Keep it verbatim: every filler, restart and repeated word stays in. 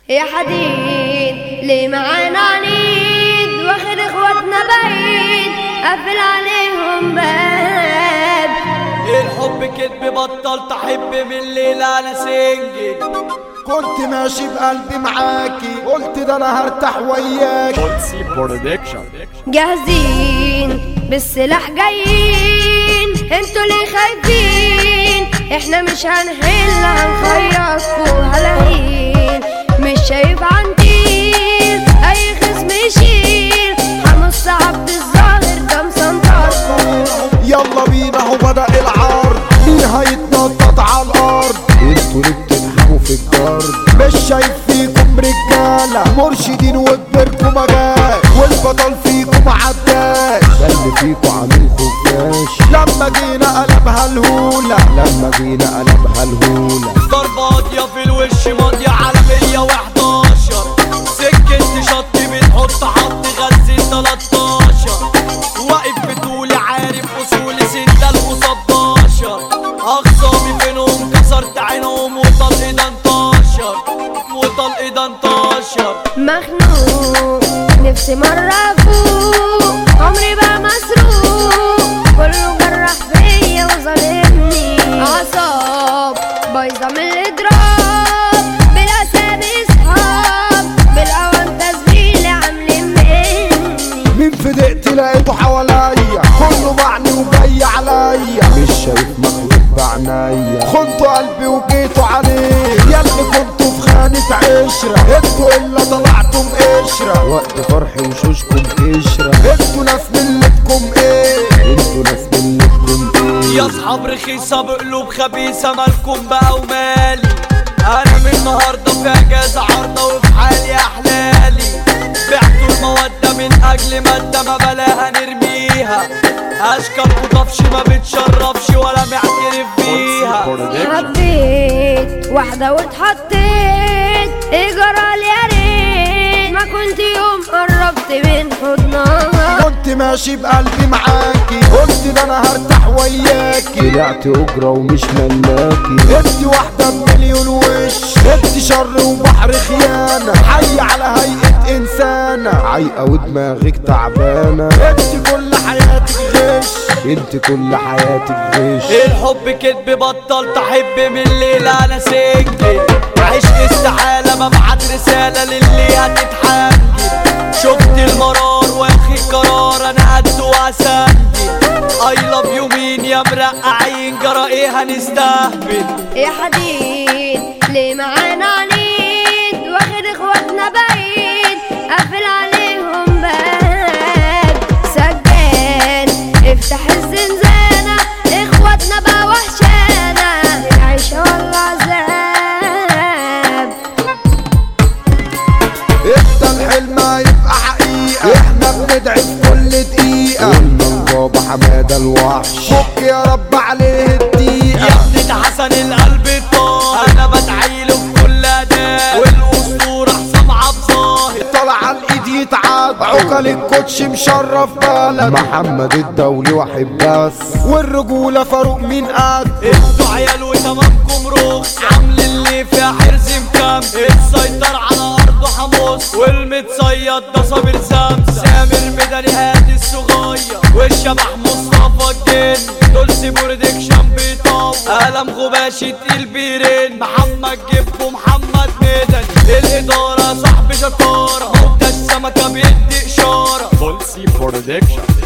يا حديد ليه معانا عنيد واخد اخواتنا بعيد قافل عليهم باب. الحب كدب بطلت احب من الليلة انا سنجل. كنت ماشي بقلبي معاكي قلت ده انا هرتاح وياكي. بولسي برودكشن جاهزين بالسلاح جايين انتوا ليه خايفين؟ احنا مش هنحل هنخيطكوا هلاهين. مش شايف عنتير اي خصم يشيل حمص عبد الظاهر ده مسنطركوا. يلا بينا هو بدأ العرض مين هيتنطط على الارض. انتوا ليه بتضحكوا في الجرد؟ مش شايف فيكم رجاله مرشدين وكبركوا مجال والبطل فيكم عداش. ده اللي فيكوا عامل خفاش لما جينا قلبها الهوله لما جينا قلبها الهوله. ضربة قاضية في الوش ماضية على مية وحداشر سكة شط بتحط حط غزي تلاتاشر. واقف بطولي عارف اصولي ستة المصباشر. اخصامي فينهم كسرت عينهم وطلق ده انتشر وطلق ده انتشر. مخنوق نفسي مرة افوق عمري بقى مسروق كله جرح فيا وظالمني. اعصاب بايظة من الاضراب بالاسامي صحاب بالاوانت زميلي عاملين مني. مين في دقتي لقيته حواليا كله معني وجاي عليا. مش شايف مخلوق بعنايا خنتوا قلبي وجيتوا عليه. ياللي كنتوا في خانة عشرة انتوا الا طلعتم قشرة. وقت فرحي وشوشكم قشرة. انتوا ناس ملتكم ايه انتوا ناس ملتكم ايه. يا اصحاب رخيصة بقلوب خبيثة مالكم بقى ومالي. انا من النهاردة في اجازة عارضة وفي حالي احلالي. بعتوا المودة من اجل مادة ما بلاها نرميها. اشكال وطفش ما بتشرفش ولا معترف بيها. حبيت واحدة واتحطيت اجرى يا ريت ما كنت يوم قربت من حضنها. كنت ماشي بقلبي معاكي قلت ده انا هرتاح وياكي. طلعت اجرة ومش ملاكي. انت واحدة بمليون وش انت شر وبحر خيانة. حي على هيئة انسانة عايقة ودماغك تعبانة. انت كل حياتك غش انت كل حياتك غش. الحب كدب بطلت احب من الليلة انا سنجل. عشق استحالة ببعت رسالة للي هتتحنجل. شفت المرار واخي القرار انا قد واسنجل. اي لاف يو مين يا مرقعين جرى ايه هنستهبل. يا حديد ليه معانا عنيد واخد اخواتنا بعيد قافل عليهم باب. سجان افتح الزنزانة اخواتنا بقى وحشانة العيشة والله عذاب. انت الحلم هيبقى حقيقة احنا بندعي في كل دقيقة. قلنا البابا حمادة الوحش فك يا رب عليه الدقيقة. يا ابني ده حسن القلب الطاهر انا بدعيله في كل اداء. والاسطورة حسام عبد الظاهر طلع على الايد يتعاد. عقل الكوتش مشرف بلد محمد الدولي واحد بس. والرجولة فاروق مين قد. انتوا عيال وتمامكم رخص عامل اللي فيها حرز مكمل. السيطر على ارضه حمص والمتصيد ده صابر سمسة. سامر ميداني هادي الصغير والشبح مصطفى الجن. دولسي برودكشن بيطاو قلم غباشي تقيل بيرن. محمد جيب ومحمد ميداني الادارة صاحب شطارة. منتج سمكة بيدي اشارة. بولسي برودكشن.